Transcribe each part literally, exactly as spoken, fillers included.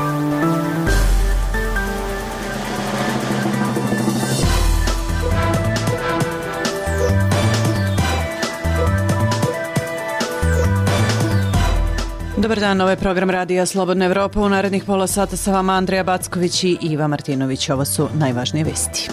Dobar dan, ovo je program Radija Slobodna Evropa. U narednih pola sata sa vama Andreja Backović i Iva Martinović. Ovo su najvažnije vesti.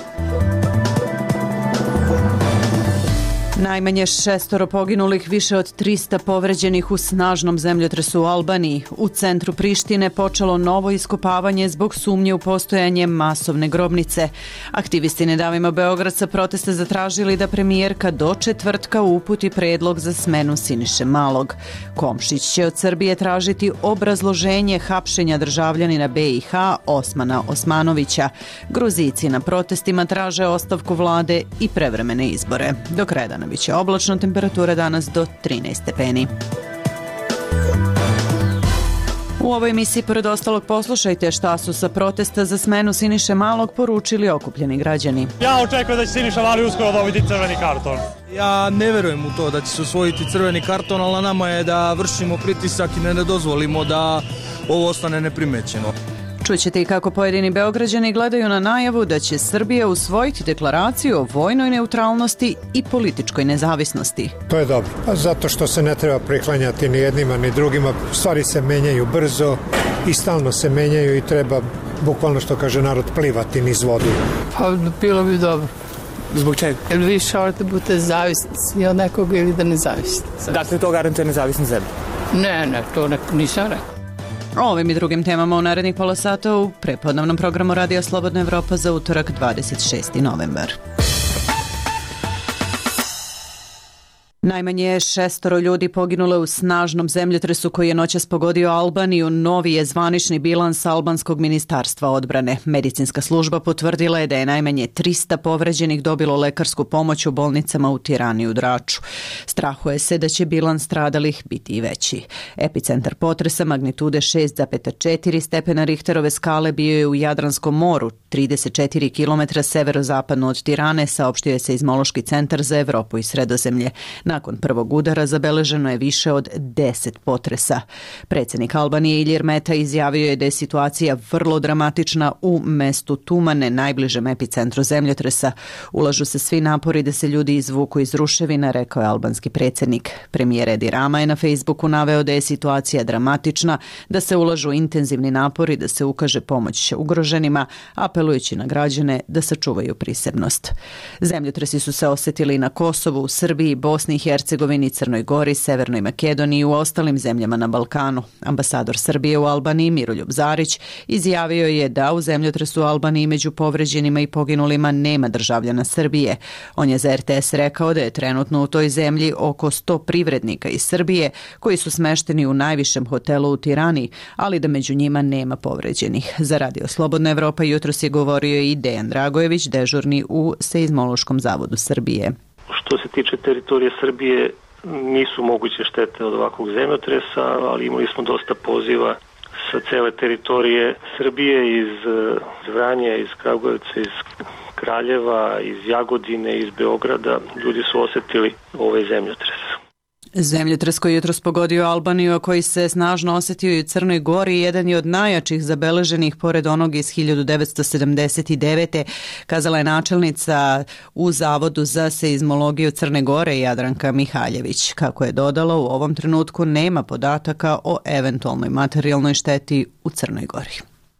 Najmanje šestoro poginulih, više od trista povređenih u snažnom zemljotresu u Albaniji. U centru Prištine počelo novo iskopavanje zbog sumnje u postojanje masovne grobnice. Aktivisti Ne davimo Beograd sa protesta zatražili da premijerka do četvrtka uputi predlog za smenu Siniše Malog. Komšić će od Srbije tražiti obrazloženje hapšenja državljanina B i H Osmana Osmanovića. Gruzijci na protestima traže ostavku vlade i prevremene izbore. Do kraja dana biće oblačno, temperatura danas do trinaest stepeni. U ovoj emisiji pored ostalog poslušajte šta su sa protesta za smenu Siniše Malog poručili okupljeni građani. Ja očekujem da će Siniša Mali uskoro dobiti crveni karton. Ja ne verujem u to da će se osvojiti crveni karton, ali na nama je da vršimo pritisak i ne dozvolimo da ovo ostane neprimećeno. Čućete i kako pojedini Beograđani gledaju na najavu da će Srbija usvojiti deklaraciju o vojnoj neutralnosti i političkoj nezavisnosti. To je dobro, pa zato što se ne treba priklanjati ni jednima ni drugima. Stvari se menjaju brzo i stalno se menjaju i treba, bukvalno što kaže narod, plivati niz vodu. Pa bilo bi dobro. Zbog čega? Jer vi šorate budete zavisni od nekoga ili da ne zavisite. Dakle, to garantuje nezavisnu zemlju? Ne, ne, to ne, nisam rekao. O ovim i drugim temama u narednih pola sata u prepodnevnom programu Radija Slobodna Evropa za utorak dvadeset šesti novembar. Najmanje šestoro ljudi poginulo u snažnom zemljotresu koji je noćas pogodio Albaniju. Novi je zvanični bilans albanskog ministarstva odbrane. Medicinska služba potvrdila je da je najmanje trista povređenih dobilo lekarsku pomoć u bolnicama u Tirani i u Draču. Strahuje se da će bilans stradalih biti i veći. Epicentar potresa magnitude šest zarez četiri stepena Richterove skale bio je u Jadranskom moru, trideset četiri kilometra severozapadno od Tirane, saopštio je Seizmološki centar za Evropu i Sredozemlje. Nakon prvog udara zabeleženo je više od deset potresa. Predsjednik Albanije Ilir Meta izjavio je da je situacija vrlo dramatična u mestu Tumane, najbližem epicentru zemljotresa. Ulažu se svi napori da se ljudi izvuku iz ruševina, rekao je albanski predsjednik. Premijer Edi Rama je na Facebooku naveo da je situacija dramatična, da se ulažu intenzivni napori da se ukaže pomoć ugroženima, apelujući na građane da sačuvaju prisebnost. Zemljotresi su se osjetili na Kosovu, u Srbiji, Bosni i Hercegovini, Crnoj Gori, Severnoj Makedoniji i u ostalim zemljama na Balkanu. Ambasador Srbije u Albaniji Miroljub Zarić izjavio je da u zemljotresu u Albaniji među povređenima i poginulima nema državljana Srbije. On je za R T S rekao da je trenutno u toj zemlji oko sto privrednika iz Srbije koji su smešteni u najvišem hotelu u Tirani, ali da među njima nema povređenih. Za Radio Slobodna Evropa jutros je govorio i Dejan Dragojević, dežurni u Seizmološkom zavodu Srbije. Što se tiče teritorije Srbije, nisu moguće štete od ovakvog zemljotresa, ali imali smo dosta poziva sa cele teritorije Srbije, iz Vranja, iz Kragujevca, iz Kraljeva, iz Jagodine, iz Beograda. Ljudi su osjetili ovaj zemljotres. Zemljotres koji je jutros pogodio Albaniju, a koji se snažno osjetio i u Crnoj Gori, jedan je od najjačih zabeleženih pored onog iz hiljadu devetsto sedamdeset devete. Kazala je načelnica u Zavodu za seizmologiju Crne Gore Jadranka Mihaljević. Kako je dodala, u ovom trenutku nema podataka o eventualnoj materijalnoj šteti u Crnoj Gori.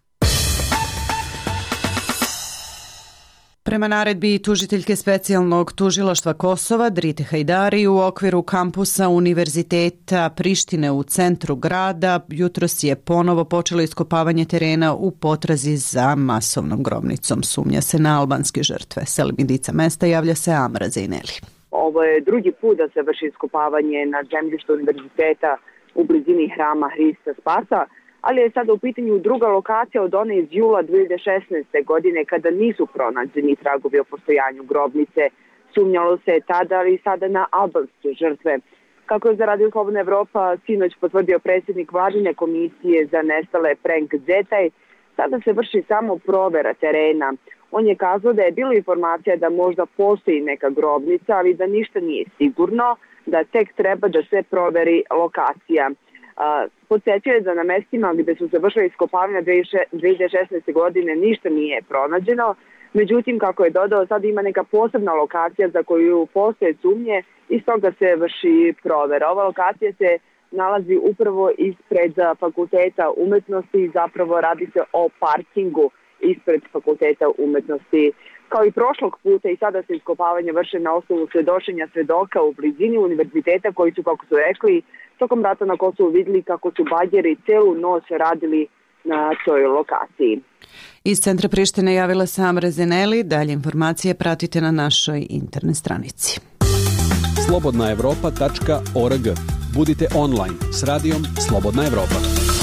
Prema naredbi tužiteljke specijalnog tužilaštva Kosova Drite Hajdari u okviru kampusa Univerziteta Prištine u centru grada jutros je ponovo počelo iskopavanje terena u potrazi za masovnom grobnicom. Sumnja se na albanske žrtve. Selimidica mesta javlja se Amra Zejneli. Ovo je drugi put da se vrši iskopavanje na zemljištu univerziteta u blizini hrama Hrista Spasa, ali je sada u pitanju druga lokacija od one iz jula dve hiljade šesnaeste. godine kada nisu pronađeni tragovi o postojanju grobnice. Sumnjalo se tada, ali sada na albanske žrtve. Kako je za Radio Slobodna Evropa sinoć potvrdio predsjednik vladine komisije za nestale Prenk Zetaj, sada se vrši samo provera terena. On je kazao da je bilo informacija da možda postoji neka grobnica, ali da ništa nije sigurno, da tek treba da se proveri lokacija. Podsjećaju da na mestima gde su završili iskopavanja dve hiljade šesnaeste. godine ništa nije pronađeno. Međutim, kako je dodao, sad ima neka posebna lokacija za koju postoje sumnje i stoga se vrši provera. Ova lokacija se nalazi upravo ispred Fakulteta umetnosti i zapravo radi se o parkingu ispred Fakulteta umetnosti. Kao i prošlog puta i sada se iskopavanje vrše na osnovu svedočenja svedoka u blizini univerziteta koji su, kako su rekli, tokom rata na Kosovu vidjeli kako su bađeri celu noć radili na toj lokaciji. Iz centra Prištine javila se Amra Zeneli. Dalje informacije pratite na našoj internet stranici. slobodna evropa tačka org. Budite online s radijom Slobodna Evropa.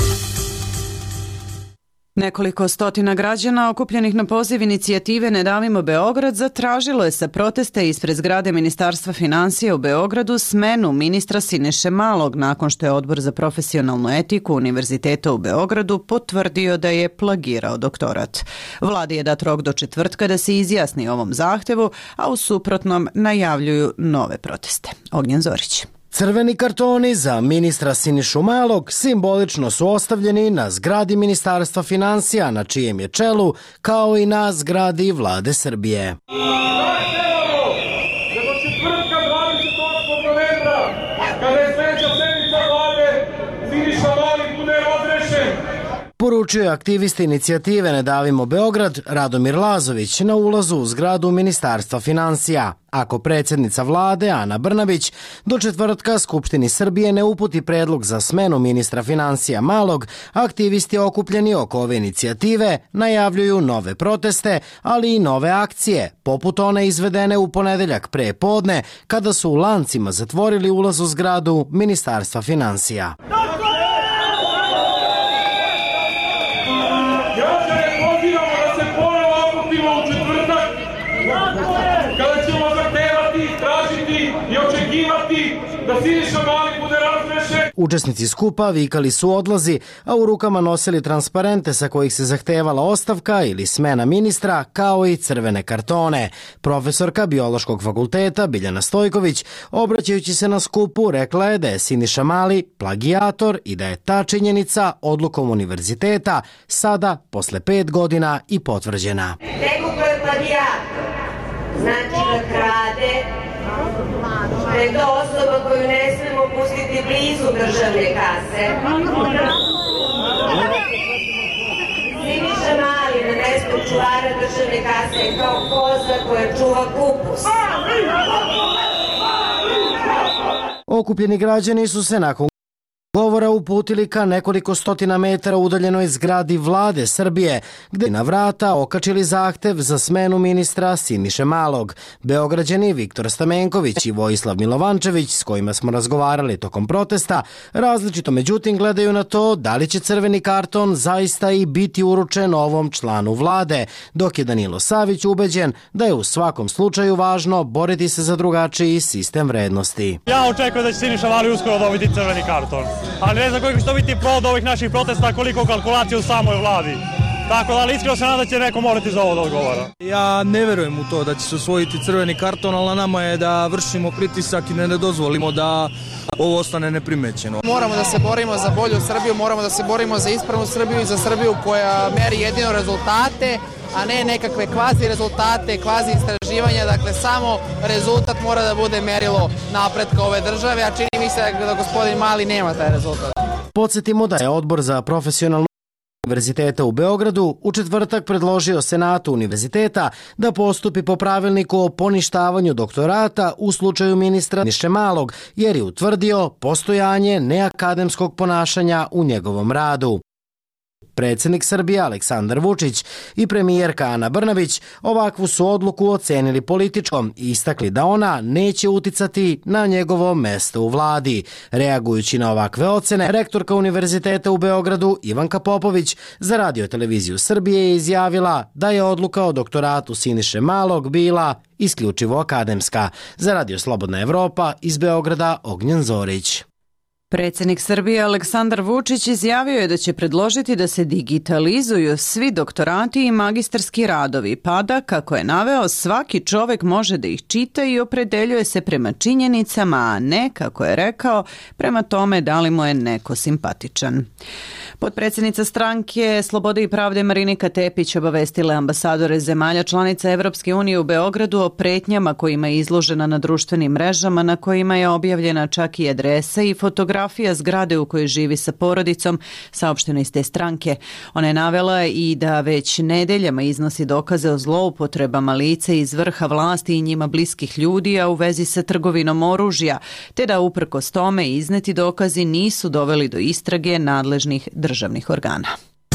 Nekoliko stotina građana okupljenih na poziv inicijative Ne davimo Beograd zatražilo je sa proteste ispred zgrade Ministarstva financija u Beogradu smenu ministra Siniše Malog nakon što je Odbor za profesionalnu etiku Univerziteta u Beogradu potvrdio da je plagirao doktorat. Vladi je dat rok do četvrtka da se izjasni o ovom zahtevu, a u suprotnom najavljuju nove proteste. Ognjen Zorić. Crveni kartoni za ministra Sinišu Malog simbolično su ostavljeni na zgradi Ministarstva financija na čijem je čelu, kao i na zgradi Vlade Srbije. Poručio je aktivista inicijative Ne davimo Beograd Radomir Lazović na ulazu u zgradu Ministarstva financija. Ako predsjednica vlade Ana Brnabić do četvrtka Skupštini Srbije ne uputi predlog za smenu ministra financija Malog, aktivisti okupljeni oko ove inicijative najavljuju nove proteste, ali i nove akcije, poput one izvedene u ponedeljak pre podne, kada su u lancima zatvorili ulaz u zgradu Ministarstva financija. Učesnici skupa vikali su odlazi, a u rukama nosili transparente sa kojih se zahtevala ostavka ili smena ministra, kao i crvene kartone. Profesorka Biološkog fakulteta Biljana Stojković, obraćajući se na skupu, rekla je da je Siniša Mali plagijator i da je ta činjenica odlukom univerziteta sada, posle pet godina, i potvrđena. Neko ko je plagijator, znači da krade, da je to osoba koju ne smemo pustiti blizu državne kase. Siniša Mali na mesto čuvara državne kase je kao koza koja čuva kupus. Okupljeni građani su se nakon govora uputili ka nekoliko stotina metara udaljenoj zgradi Vlade Srbije, gde na vrata okačili zahtev za smenu ministra Siniše Malog. Beograđani Viktor Stamenković i Vojislav Milovančević, s kojima smo razgovarali tokom protesta, različito međutim gledaju na to da li će crveni karton zaista i biti uručen ovom članu vlade, dok je Danilo Savić ubeđen da je u svakom slučaju važno boriti se za drugačiji sistem vrednosti. Ja očekujem da će Siniša Mali uskoro dobiti crveni karton. Ali ne znam koliko će to biti plod ovih naših protesta, koliko kalkulacija u samoj vladi. Tako da, ali iskreno se nada da će neko morati za ovo da odgovara. Ja ne verujem u to da će se osvojiti crveni karton, ali na nama je da vršimo pritisak i ne dozvolimo da ovo ostane neprimećeno. Moramo da se borimo za bolju Srbiju, moramo da se borimo za ispravnu Srbiju i za Srbiju koja meri jedino rezultate, a ne nekakve kvazi rezultate, kvazi istraživanja. Dakle, samo rezultat mora da bude merilo napretka ove države, a čini mi se da gospodin Mali nema taj rezultat. Podsjetimo da je Odbor za profesionalnu Univerziteta u Beogradu u četvrtak predložio Senatu univerziteta da postupi po pravilniku o poništavanju doktorata u slučaju ministra Siniše Malog, jer je utvrdio postojanje neakademskog ponašanja u njegovom radu. Predsjednik Srbije Aleksandar Vučić i premijerka Ana Brnabić ovakvu su odluku ocenili političkom i istakli da ona neće uticati na njegovo mesto u vladi. Reagujući na ovakve ocene, rektorka Univerziteta u Beogradu Ivanka Popović za Radio-televiziju Srbije je izjavila da je odluka o doktoratu Siniše Malog bila isključivo akademska. Za Radio Slobodna Evropa iz Beograda Ognjen Zorić. Predsjednik Srbije Aleksandar Vučić izjavio je da će predložiti da se digitalizuju svi doktorati i magistarski radovi, pa da, kako je naveo, svaki čovjek može da ih čita i opredeljuje se prema činjenicama, a ne, kako je rekao, prema tome da li mu je neko simpatičan. Potpredsjednica stranke Slobode i pravde Marinika Tepić obavestila ambasadore zemalja članica Evropske unije u Beogradu o pretnjama kojima je izložena na društvenim mrežama, na kojima je objavljena čak i adresa i fotografija zgrade u kojoj živi sa porodicom, saopšteno iz te stranke. Ona je navela i da već nedeljama iznosi dokaze o zloupotrebama lica iz vrha vlasti i njima bliskih ljudi, a u vezi sa trgovinom oružja, te da uprkos tome izneti dokazi nisu doveli do istrage nadležnih državnih organa.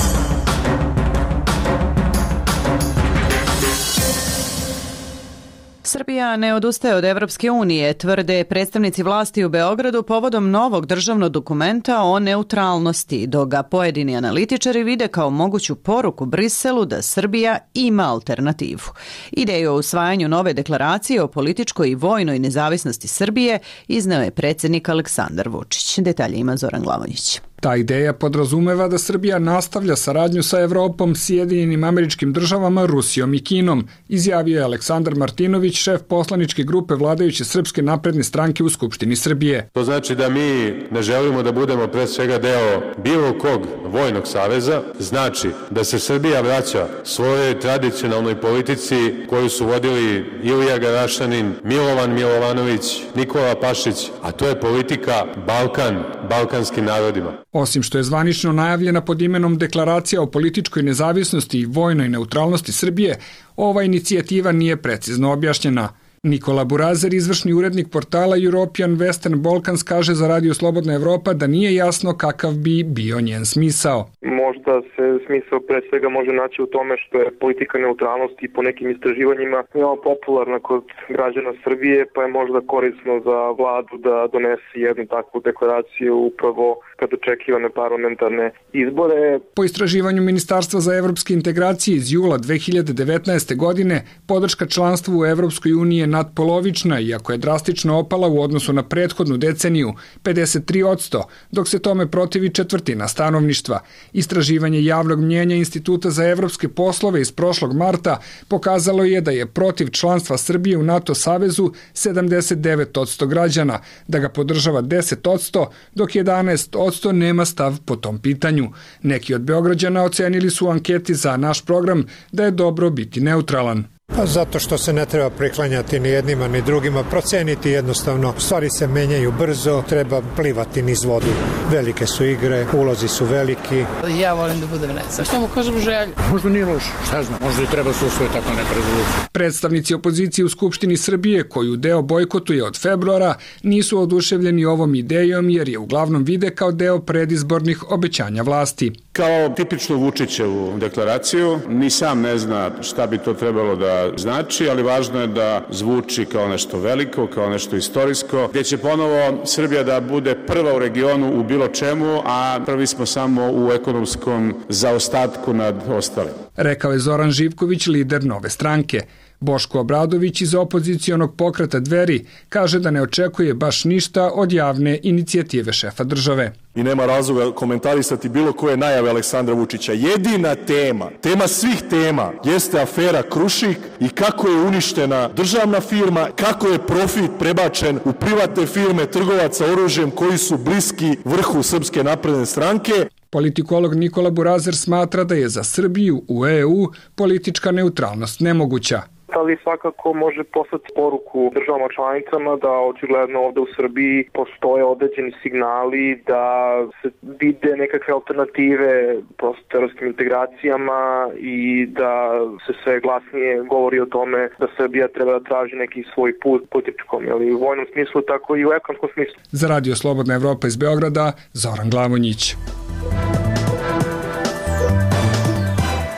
Srbija ne odustaje od Evropske unije, tvrde predstavnici vlasti u Beogradu povodom novog državnog dokumenta o neutralnosti, dok ga pojedini analitičari vide kao moguću poruku Briselu da Srbija ima alternativu. Ideju o usvajanju nove deklaracije o političkoj i vojnoj nezavisnosti Srbije izneo je predsjednik Aleksandar Vučić. Detalje ima Zoran Glavonjić. Ta ideja podrazumeva da Srbija nastavlja saradnju sa Evropom, Sjedinjenim Američkim Državama, Rusijom i Kinom, izjavio je Aleksandar Martinović, šef poslaničke grupe vladajuće Srpske napredne stranke u Skupštini Srbije. To znači da mi ne želimo da budemo pre svega deo bilo kog vojnog saveza, znači da se Srbija vraća svojoj tradicionalnoj politici koju su vodili Ilija Garašanin, Milovan Milovanović, Nikola Pašić, a to je politika Balkan, balkanskim narodima. Osim što je zvanično najavljena pod imenom Deklaracija o političkoj nezavisnosti i vojnoj neutralnosti Srbije, ova inicijativa nije precizno objašnjena. Nikola Burazer, izvršni urednik portala European Western Balkans, kaže za Radio Slobodna Evropa da nije jasno kakav bi bio njen smisao. Možda se smisao pre svega može naći u tome što je politika neutralnosti po nekim istraživanjima veoma popularna kod građana Srbije, pa je možda korisno za vladu da donese jednu takvu deklaraciju upravo kad očekivane parlamentarne izbore. Po istraživanju Ministarstva za evropske integracije iz jula dve hiljade devetnaeste. godine, podrška članstvu u Evropskoj uniji je nadpolovična, iako je drastično opala u odnosu na prethodnu deceniju, pedeset tri posto, dok se tome protivi četvrtina stanovništva. Istraživanje javnog mnjenja Instituta za evropske poslove iz prošlog marta pokazalo je da je protiv članstva Srbije u NATO savezu sedamdeset devet posto građana, da ga podržava deset posto, dok jedanaest posto nema stav po tom pitanju. Neki od Beograđana ocenili su u anketi za naš program da je dobro biti neutralan. Pa zato što se ne treba priklanjati ni jednima ni drugima, proceniti jednostavno. Stvari se menjaju brzo, treba plivati niz vodu. Velike su igre, ulozi su veliki. Ja volim da budem nezavisna. Što mu kažem želju? Možda nije loš, šta znam, možda i treba se usvoje tako neka rezolucija. Predstavnici opozicije u Skupštini Srbije, koju deo bojkotuje od februara, nisu oduševljeni ovom idejom jer je uglavnom vide kao deo predizbornih obećanja vlasti. Kao tipičnu Vučićevu deklaraciju, ni sam ne zna šta bi to trebalo da znači, ali važno je da zvuči kao nešto veliko, kao nešto istorijsko, gdje će ponovo Srbija da bude prva u regionu u bilo čemu, a prvi smo samo u ekonomskom zaostatku nad ostalim. Rekao je Zoran Živković, lider Nove stranke. Boško Obradović iz opozicionog pokreta Dveri kaže da ne očekuje baš ništa od javne inicijative šefa države. I nema razloga komentarisati bilo koje najave Aleksandra Vučića. Jedina tema, tema svih tema, jeste afera Krušik i kako je uništena državna firma, kako je profit prebačen u privatne firme trgovaca oružjem koji su bliski vrhu Srpske napredne stranke. Politikolog Nikola Burazer smatra da je za Srbiju u E U politička neutralnost nemoguća. Ali svakako može poslati poruku državama članicama da očigledno ovde u Srbiji postoje određeni signali da se vide nekakve alternative prosto evropskim integracijama i da se sve glasnije govori o tome da Srbija treba da traži neki svoj put političkom, ali u vojnom smislu, tako i u ekonomskom smislu. Za Radio Slobodna Evropa iz Beograda, Zoran Glavonjić.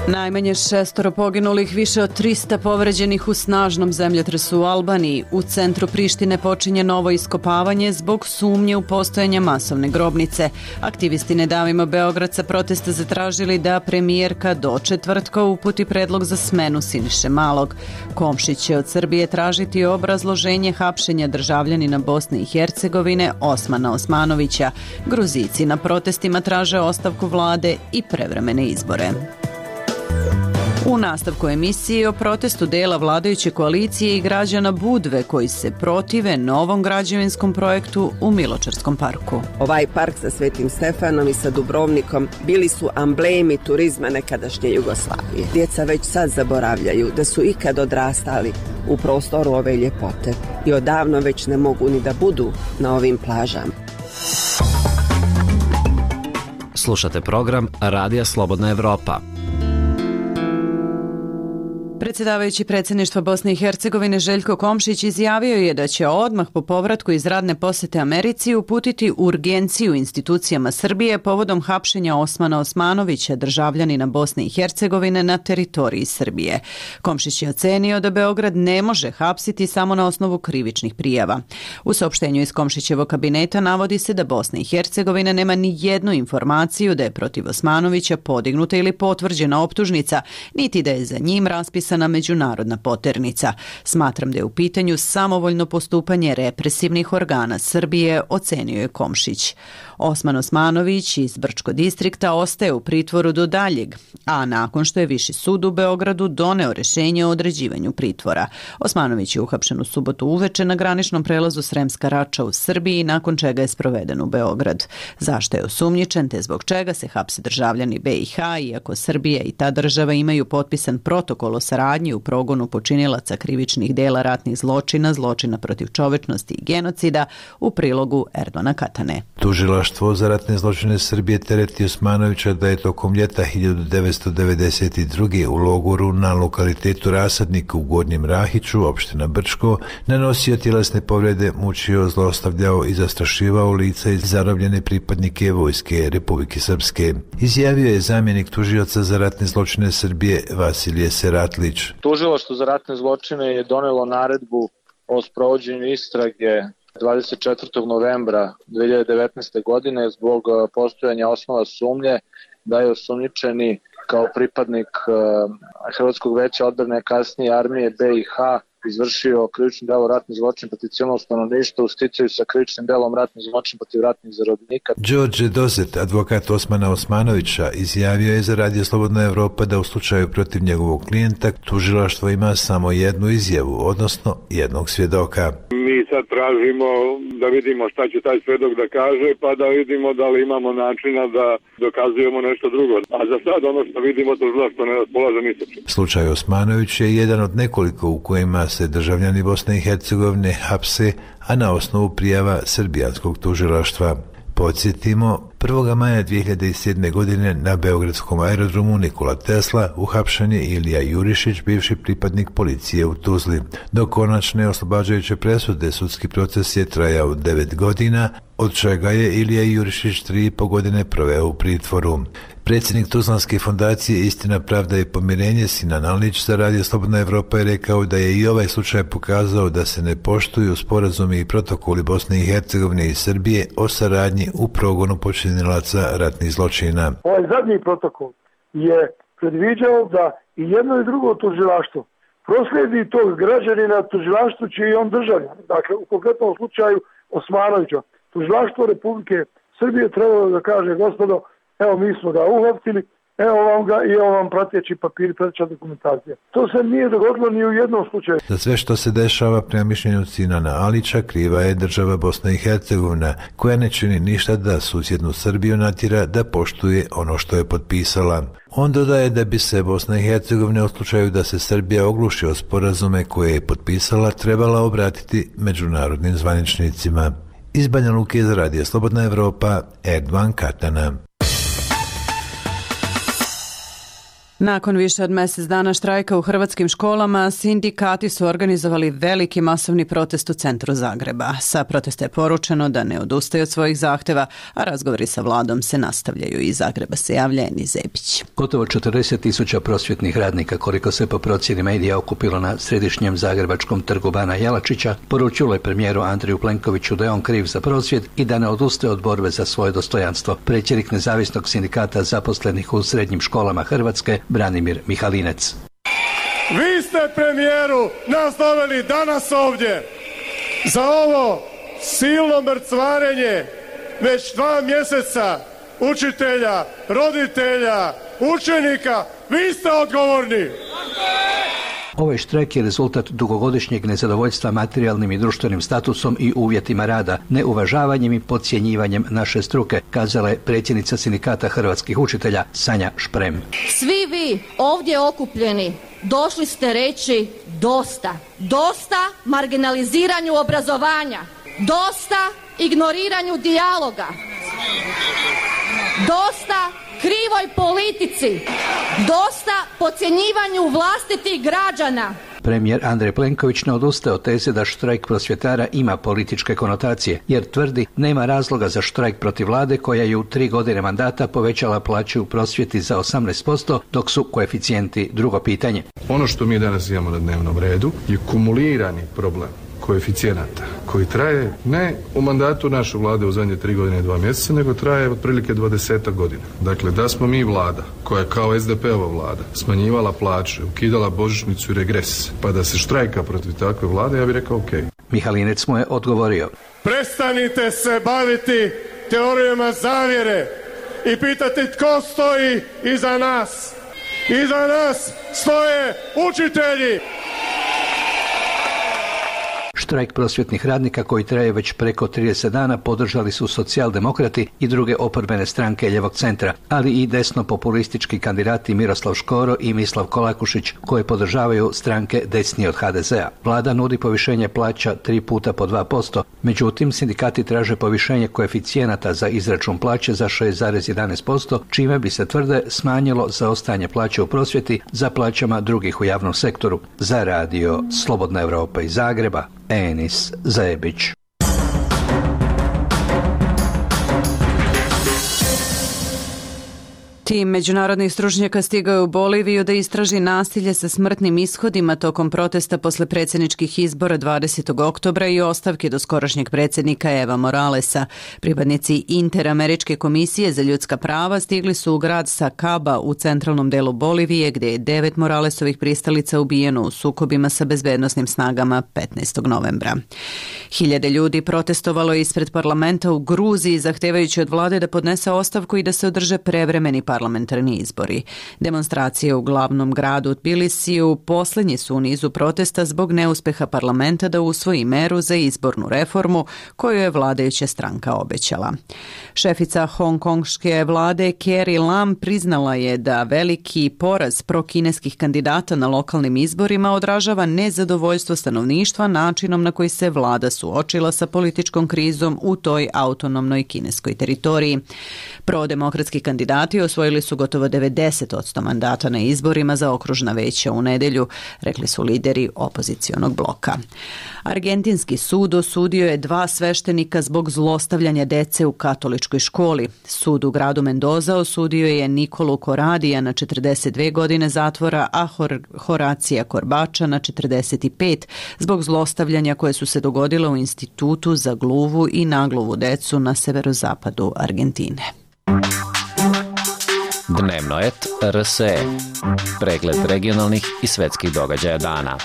Najmanje šestoro poginulih, više od trista povređenih u snažnom zemljotresu u Albaniji. U centru Prištine počinje novo iskopavanje zbog sumnje u postojanje masovne grobnice. Aktivisti Ne davimo Beograd sa protesta zatražili da premijerka do četvrtka uputi predlog za smenu Siniše Malog. Komšić će od Srbije tražiti obrazloženje hapšenja državljanina Bosne i Hercegovine Osmana Osmanovića. Gruzijci na protestima traže ostavku vlade i prevremene izbore. U nastavku emisije o protestu dela vladajuće koalicije i građana Budve koji se protive novom građevinskom projektu u Miločarskom parku. Ovaj park sa Svetim Stefanom i sa Dubrovnikom bili su amblemi turizma nekadašnje Jugoslavije. Djeca već sad zaboravljaju da su ikad odrastali u prostoru ove ljepote i odavno već ne mogu ni da budu na ovim plažama. Slušate program Radija Slobodna Evropa. Predsjedavajući predsjedništva Bosne i Hercegovine Željko Komšić izjavio je da će odmah po povratku iz radne posjete Americi uputiti urgenciju institucijama Srbije povodom hapšenja Osmana Osmanovića, državljanina Bosne i Hercegovine, na teritoriji Srbije. Komšić je ocenio da Beograd ne može hapsiti samo na osnovu krivičnih prijava. U saopštenju iz Komšićevog kabineta navodi se da Bosna i Hercegovina nema ni jednu informaciju da je protiv Osmanovića podignuta ili potvrđena optužnica, niti da je za njim raspisana na međunarodna poternica. Smatram da je u pitanju samovoljno postupanje represivnih organa Srbije, ocenio je Komšić. Osman Osmanović iz Brčko distrikta ostaje u pritvoru do daljeg, a nakon što je Viši sud u Beogradu doneo rješenje o određivanju pritvora. Osmanović je uhapšen u subotu uveče na graničnom prelazu Sremska Rača u Srbiji, nakon čega je sproveden u Beograd. Zašto je osumnjičen te zbog čega se hapse državljani B i H, iako Srbija i ta država imaju potpisan protokol o saradnji u progonu počinilaca krivičnih dela ratnih zločina, zločina protiv čovečnosti i genocida, u prilogu Erdona Katane. Tužilaštvo za ratne zločine Srbije tereti Osmanovića da je tokom ljeta hiljadu devetsto devedeset druge. u logoru na lokalitetu Rasadnik u Gornjem Rahiću, opština Brčko, nanosio tjelesne povrede, mučio, zlostavljao i zastrašivao lica i zarobljene pripadnike Vojske Republike Srpske. Izjavio je zamjenik tužioca za ratne zločine Srbije Vasilije Seratlić. Tužilaštvo za ratne zločine je donelo naredbu o sprovođenju istrage dvadeset četvrtog novembra dve hiljade devetnaeste. godine zbog postojanja osnova sumnje da je osumnjičeni kao pripadnik Hrvatskog veća odbrane, kasnije armije B i H, izvršio krivično delo ratni zločin protiv civilnog stanovništva u sticaju sa krivičnim delom ratni zločin protiv ratnih zarobljenika. Đorđe Dozet, advokat Osmana Osmanovića, izjavio je za Radio Slobodna Evropa da u slučaju protiv njegovog klijenta tužilaštvo ima samo jednu izjavu, odnosno jednog svjedoka. Mi sad tražimo da vidimo šta će taj svjedok da kaže, pa da vidimo da li imamo načina da dokazujemo nešto drugo. A za sad ono što vidimo, tužilaštvo ne raspolaže ni sa čim. Slučaj Osmanović je jedan od nekoliko u kojima se državljani Bosne i Hercegovine hapse, a na osnovu prijava srbijanskog tužilaštva. Podsjetimo, prvog maja dvije hiljade sedme. godine na beogradskom aerodromu Nikola Tesla uhapšen je Ilija Jurišić, bivši pripadnik policije u Tuzli. Do konačne oslobađajuće presude sudski proces je trajao devet godina, od čega je Ilija Jurišić tri i po godine proveo u pritvoru. Predsjednik Tuzlanske fondacije Istina, pravda i pomirenje Sinan Alić za Radio Slobodna Evropa je rekao da je i ovaj slučaj pokazao da se ne poštuju sporazumi i protokoli Bosne i Hercegovine i Srbije o saradnji u progonu počinilaca ratnih zločina. Ovaj zadnji protokol je predviđao da i jedno i drugo tužilaštvo proslijedi tog građanina tužilaštvu čiji je on državljan. Dakle, u konkretnom slučaju Osmanovića. Tužilaštvo Republike Srbije trebalo da kaže: gospodo, evo mi smo ga uhapsili, evo vam ga i evo vam prateći papiri, prateća dokumentacija. To se nije dogodilo ni u jednom slučaju. Za sve što se dešava, prema mišljenju Sinana Alića, kriva je država Bosna i Hercegovina, koja ne čini ništa da susjednu Srbiju natjera da poštuje ono što je potpisala. On dodaje da bi se Bosna i Hercegovina u slučaju da se Srbija ogluši o sporazume koje je potpisala trebala obratiti međunarodnim zvaničnicima. Iz Banja Luke za Radio Slobodna Evropa, Erdvan Katana. Nakon više od mjesec dana štrajka u hrvatskim školama, sindikati su organizovali veliki masovni protest u centru Zagreba. Sa protesta je poručeno da ne odustaju od svojih zahtjeva, a razgovori sa vladom se nastavljaju. Iz Zagreba se javlja Eni Zebić. Gotovo četrdeset tisuća prosvjetnih radnika, koliko se po procjeni medija okupilo na središnjem zagrebačkom trgu Bana Jelačića, poručilo je premijeru Andreju Plenkoviću da je on kriv za prosvjed i da ne odustaje od borbe za svoje dostojanstvo. Predsjednik nezavisnog sindikata zaposlenih u srednjim školama Hrvatske, Branimir Mihalinec. Vi ste, premijeru, nas doveli danas ovdje za ovo silno mrcvarenje već dva mjeseca učitelja, roditelja, učenika. Vi ste odgovorni. Ovaj štrajk je rezultat dugogodišnjeg nezadovoljstva materijalnim i društvenim statusom i uvjetima rada, neuvažavanjem i podcjenjivanjem naše struke, kazala je predsjednica sindikata hrvatskih učitelja Sanja Šprem. Svi vi ovdje okupljeni došli ste reći dosta. Dosta marginaliziranju obrazovanja. Dosta ignoriranju dijaloga. Dosta krivoj politici. Dosta podcjenjivanju vlastitih građana. Premijer Andrej Plenković ne odustaje od teze da štrajk prosvjetara ima političke konotacije, jer tvrdi nema razloga za štrajk protiv vlade koja je u tri godine mandata povećala plaće u prosvjeti za osamnaest posto, dok su koeficijenti drugo pitanje. Ono što mi danas imamo na dnevnom redu je kumulirani problem koeficijenata koji traje ne u mandatu naše vlade u zadnje tri godine i dva mjeseca, nego traje otprilike dvadesetak godina. Dakle, da smo mi vlada koja je kao es de pe-ova vlada smanjivala plaće, ukidala božićnicu i regres, pa da se štrajka protiv takve vlade, ja bih rekao ok. Mihalinec mu je odgovorio. Prestanite se baviti teorijama zavjere i pitati tko stoji iza nas. Iza nas stoje učitelji. Štrajk prosvjetnih radnika koji traje već preko trideset dana podržali su socijaldemokrati i druge oporbene stranke ljevog centra, ali i desno populistički kandidati Miroslav Škoro i Mislav Kolakušić koje podržavaju stranke desnije od ha de zea. Vlada nudi povišenje plaća tri puta po dva posto, međutim sindikati traže povišenje koeficijenata za izračun plaće za šest zarez jedanaest posto, čime bi se, tvrde, smanjilo zaostajanje plaće u prosvjeti za plaćama drugih u javnom sektoru. Za radio Slobodna Evropa iz Zagreba, Enis Zebić. Tim međunarodnih stručnjaka stigao je u Boliviju da istraži nasilje sa smrtnim ishodima tokom protesta posle predsjedničkih izbora dvadesetog oktobra i ostavke doskorašnjeg predsjednika Eva Moralesa. Pripadnici Interameričke komisije za ljudska prava stigli su u grad Sacaba u centralnom delu Bolivije, gdje je devet Moralesovih pristalica ubijeno u sukobima sa bezbednosnim snagama petnaestog novembra. Hiljade ljudi protestovalo je ispred parlamenta u Gruziji, zahtevajući od vlade da podnese ostavku i da se održe prevremeni parlamentarni izbori. Demonstracije u glavnom gradu Tbilisiju posljednji su u nizu protesta zbog neuspeha parlamenta da usvoji meru za izbornu reformu koju je vladajuća stranka obećala. Šefica hongkonške vlade Carrie Lam priznala je da veliki poraz prokineskih kandidata na lokalnim izborima odražava nezadovoljstvo stanovništva načinom na koji se vlada suočila sa političkom krizom u toj autonomnoj kineskoj teritoriji. Prodemokratski kandidati osvojili su gotovo devedeset posto mandata na izborima za okružna veća u nedjelju, rekli su lideri opozicionog bloka. Argentinski sud osudio je dva sveštenika zbog zlostavljanja dece u katoličkoj školi. Sud u gradu Mendoza osudio je Nikolu Koradija na četrdeset dvije godine zatvora, a Hor- Horacija Korbača na četrdeset pet zbog zlostavljanja koje su se dogodile u Institutu za gluvu i nagluvu decu na severozapadu Argentine. Dnevno et er es e. Pregled regionalnih i svetskih događaja dana.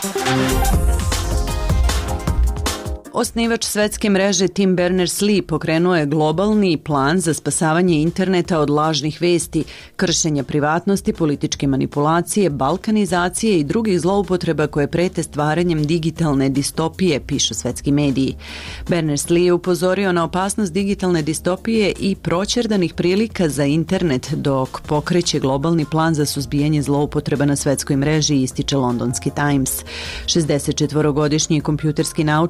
Osnivač svetske mreže Tim Berners-Lee pokrenuo je globalni plan za spasavanje interneta od lažnih vesti, kršenja privatnosti, političke manipulacije, balkanizacije i drugih zloupotreba koje prete stvaranjem digitalne distopije, pišu svetski mediji. Berners-Lee je upozorio na opasnost digitalne distopije i proćerdanih prilika za internet dok pokreće globalni plan za suzbijanje zloupotreba na svetskoj mreži, ističe londonski Times. šezdesetčetvorogodišnji kompjuterski naučnik ukazuje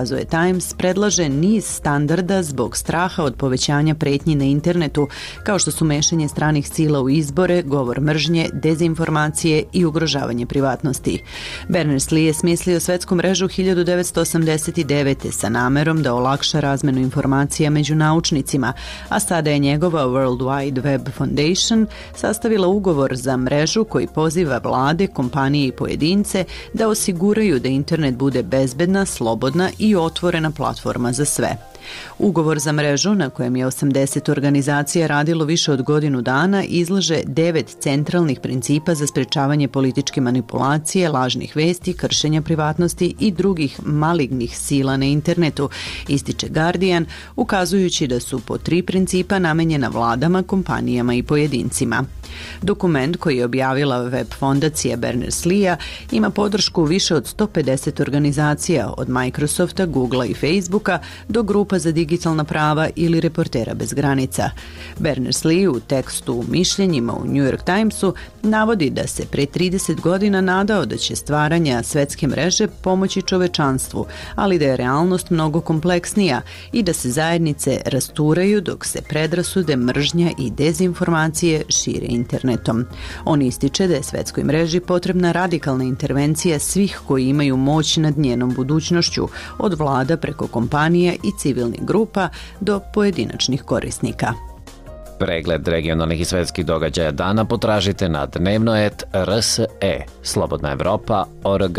ukazuje Times, predlaže niz standarda zbog straha od povećanja pretnji na internetu, kao što su mešanje stranih sila u izbore, govor mržnje, dezinformacije i ugrožavanje privatnosti. Berners-Lee je smislio svetsku mrežu hiljadu devetsto osamdeset devete sa namerom da olakša razmenu informacija među naučnicima, a sada je njegova World Wide Web Foundation sastavila ugovor za mrežu koji poziva vlade, kompanije i pojedince da osiguraju da internet bude bezbedna, slobodna i otvorena platforma za sve. Ugovor za mrežu, na kojem je osamdeset organizacija radilo više od godinu dana, izlaže devet centralnih principa za sprečavanje političke manipulacije, lažnih vesti, kršenja privatnosti i drugih malignih sila na internetu, ističe Guardian, ukazujući da su po tri principa namenjena vladama, kompanijama i pojedincima. Dokument koji je objavila web fondacija Berners-Lee ima podršku više od sto pedeset organizacija, od Microsofta, Googlea i Facebooka do grupa za digitalna prava ili Reportera bez granica. Berners-Lee u tekstu u mišljenjima u New York Timesu navodi da se pre trideset godina nadao da će stvaranja svetske mreže pomoći čovečanstvu, ali da je realnost mnogo kompleksnija i da se zajednice rasturaju dok se predrasude, mržnja i dezinformacije šire internetom. On ističe da je svetskoj mreži potrebna radikalna intervencija svih koji imaju moć nad njenom budućnošću, od vlada preko kompanija i civilnih grupa do pojedinačnih korisnika. Pregled regionalnih i svetskih događaja dana potražite na dnevno et r s e, slobodna evropa tačka org.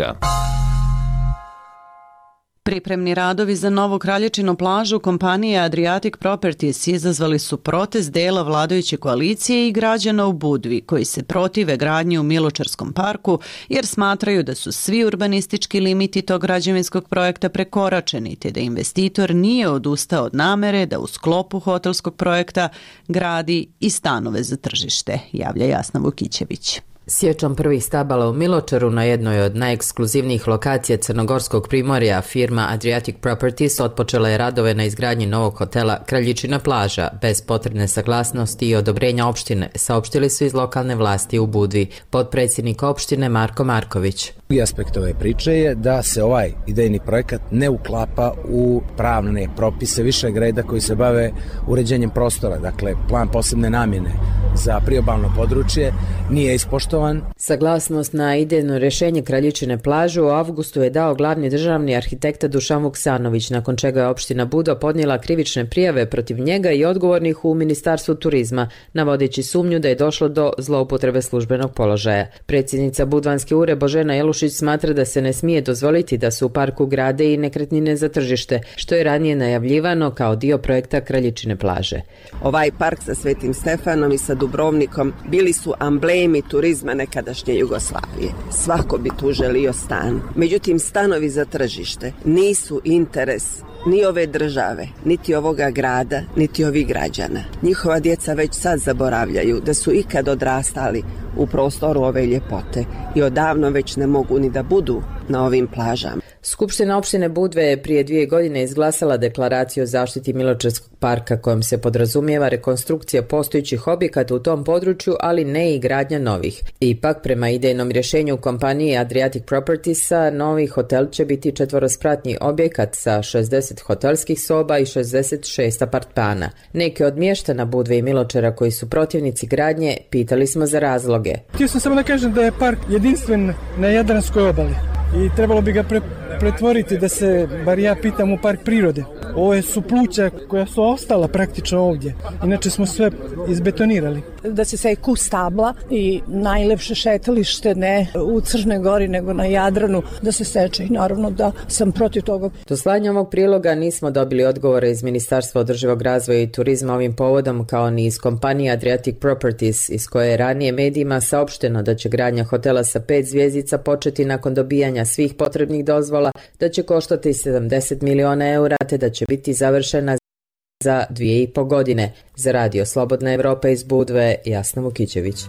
Pripremni radovi za novu Kraljičinu plažu kompanije Adriatic Properties izazvali su protest dela vladajuće koalicije i građana u Budvi, koji se protive gradnji u Miločarskom parku jer smatraju da su svi urbanistički limiti tog građevinskog projekta prekoračeni, te da investitor nije odustao od namere da u sklopu hotelskog projekta gradi i stanove za tržište, javlja Jasna Vukićević. Sječom prvih stabala u Miločaru na jednoj od najekskluzivnijih lokacija Crnogorskog primorja, firma Adriatic Properties otpočela je radove na izgradnji novog hotela Kraljičina plaža bez potrebne saglasnosti i odobrenja opštine, saopštili su iz lokalne vlasti u Budvi, potpredsjednik opštine Marko Marković. Drugi aspekt ove priče je da se ovaj idejni projekat ne uklapa u pravne propise višeg reda koji se bave uređenjem prostora, dakle plan posebne namjene za priobalno područje nije ispoštovan. Saglasnost na idejno rješenje Kraljičine plaže u avgustu je dao glavni državni arhitekta Dušan Vuksanović, nakon čega je opština Budo podnijela krivične prijave protiv njega i odgovornih u Ministarstvu turizma, navodeći sumnju da je došlo do zloupotrebe službenog položaja. Predsjednica Budvanske ure Božena Jelušić smatra da se ne smije dozvoliti da se u parku grade i nekretnine za tržište, što je ranije najavljivano kao dio projekta Kraljičine plaže. Ovaj park sa Svetim Stefanom i sa Dubrovnikom bili su amblemi turizma nekadašnje Jugoslavije. Svako bi tu želio stan. Međutim, stanovi za tržište nisu interes ni ove države, niti ovoga grada, niti ovih građana. Njihova djeca već sad zaboravljaju da su ikad odrastali u prostoru ove ljepote i odavno već ne mogu ni da budu na ovim plažama. Skupština opštine Budve je prije dvije godine izglasala deklaraciju o zaštiti Miločarskog parka kojom se podrazumijeva rekonstrukcija postojećih objekata u tom području, ali ne i gradnja novih. Ipak, prema idejnom rješenju kompanije Adriatic Propertiesa, novi hotel će biti četvorospratni objekat sa šezdeset hotelskih soba i šezdeset šest apartmana. Neke od mještana Budve i Miločara koji su protivnici gradnje pitali smo za razloge. Htio sam samo da kažem da je park jedinstven na Jadranskoj obali i trebalo bi ga pre, pretvoriti da se, bar ja pitam, u park prirode. Ovo su pluća koja su ostala praktično ovdje, inače smo sve izbetonirali. Da se seku stabla i najlepše šetalište ne u Crnoj Gori nego na Jadranu da se seče i naravno da sam protiv toga. Do slanja ovog priloga nismo dobili odgovore iz Ministarstva održivog razvoja i turizma ovim povodom, kao ni iz kompanije Adriatic Properties, iz koje je ranije medijima saopšteno da će gradnja hotela sa pet zvjezdica početi nakon dobijanja svih potrebnih dozvola, da će koštati sedamdeset miliona eura, te da će biti završena za dvije i po godine. Za Radio Slobodna Evropa iz Budve, Jasna Vukićević.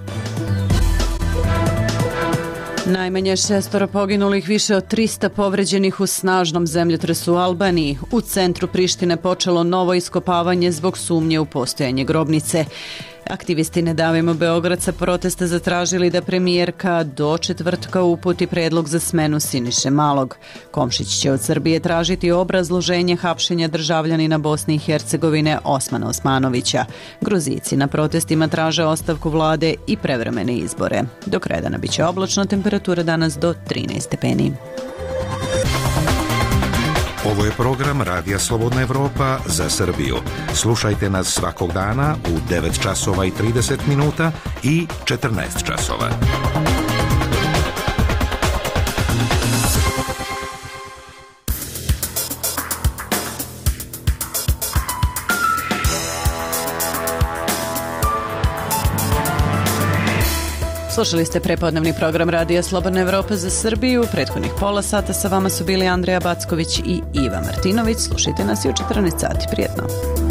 Najmanje šestoro poginulih, više od trista povređenih u snažnom zemljotresu u Albaniji. U centru Prištine počelo novo iskopavanje zbog sumnje u postojanje grobnice. Aktivisti Ne davimo Beograd sa protesta zatražili da premijerka do četvrtka uputi predlog za smenu Siniše Malog. Komšić će od Srbije tražiti obrazloženje hapšenja državljanina Bosne i Hercegovine Osmana Osmanovića. Gruzijci na protestima traže ostavku vlade i prevremene izbore. Do kraja dana biće oblačno, temperatura danas do trinaest stepeni. Ovo je program Radija Slobodna Evropa za Srbiju. Slušajte nas svakog dana u devet časova i trideset minuta i četrnaest časova. Slušali ste prepodnevni program Radija Slobodna Evropa za Srbiju. Prethodnih pola sata sa vama su bili Andreja Backović i Iva Martinović. Slušajte nas i u četrnaest sati. Prijetno.